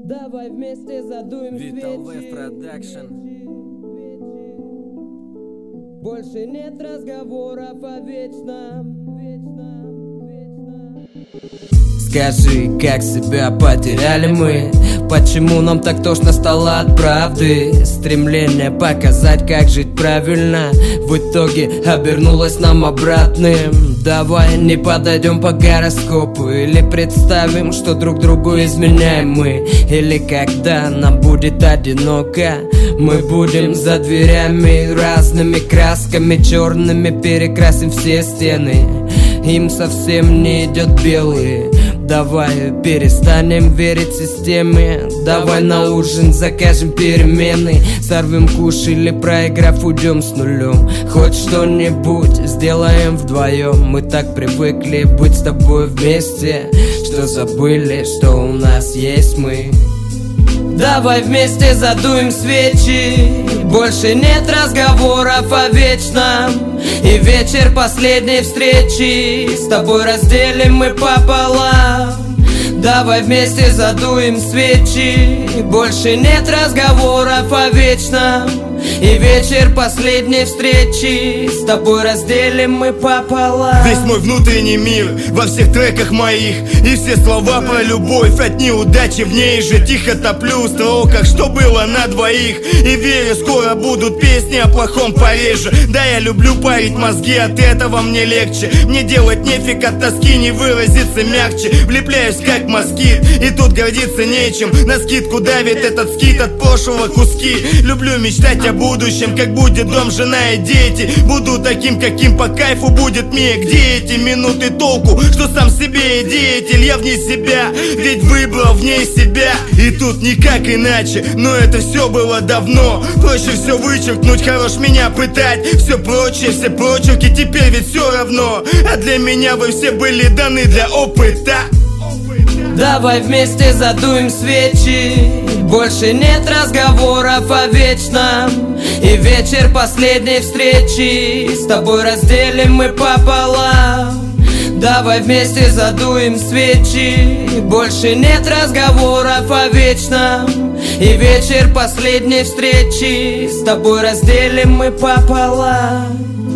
Давай вместе задуем свечи. Продакшн. Больше нет разговоров о вечном. Скажи, как себя потеряли мы? Почему нам так тошно стало от правды? Стремление показать, как жить правильно, в итоге обернулось нам обратным. Давай не подойдем по гороскопу, или представим, что друг другу изменяем мы. Или когда нам будет одиноко, мы будем за дверями разными красками черными перекрасим все стены. Им совсем не идет белый. Давай перестанем верить системе. Давай на ужин закажем перемены. Сорвем куш или проиграв уйдем с нулем. Хоть что-нибудь сделаем вдвоем. Мы так привыкли быть с тобой вместе, что забыли, что у нас есть мы. Давай вместе задуем свечи. Больше нет разговоров о вечном. И вечер последней встречи с тобой разделим мы пополам. Давай вместе задуем свечи. Больше нет разговоров о вечном. И вечер последней встречи с тобой разделим мы пополам. Весь мой внутренний мир во всех треках моих, и все слова про любовь от неудачи в ней же. Тихо топлю в строках, что было на двоих, и верю, скоро будут песни о плохом пореже. Да, я люблю парить мозги, от этого мне легче. Мне делать нефиг от тоски, не выразиться мягче. Влепляюсь как москит, и тут гордиться нечем. На скидку давит этот скит от прошлого куски. Люблю мечтать о будущем, как будет дом, жена и дети. Буду таким, каким по кайфу будет мне. Где эти минуты толку, что сам себе и деятель? Я вне себя, ведь выбрал в ней себя. И тут никак иначе, но это все было давно. Проще все вычеркнуть, хорош меня пытать. Все прочее, все прочерки, теперь ведь все равно. А для меня вы все были даны для опыта. Давай вместе задуем свечи. Больше нет разговоров о вечном. И вечер последней встречи с тобой разделим мы пополам. Давай вместе задуем свечи. Больше нет разговоров о вечном. И вечер последней встречи с тобой разделим мы пополам.